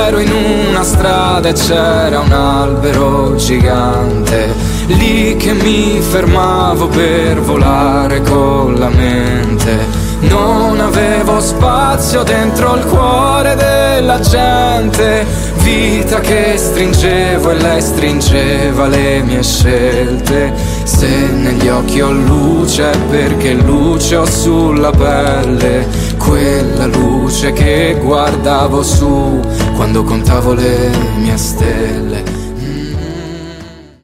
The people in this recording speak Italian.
ero in una strada e c'era un albero gigante, lì che mi fermavo per volare con la mente. Non avevo spazio dentro il cuore della gente, vita che stringevo e lei stringeva le mie scelte. Se negli occhi ho luce è perché luce ho sulla pelle, quella luce che guardavo su quando contavo le mie stelle.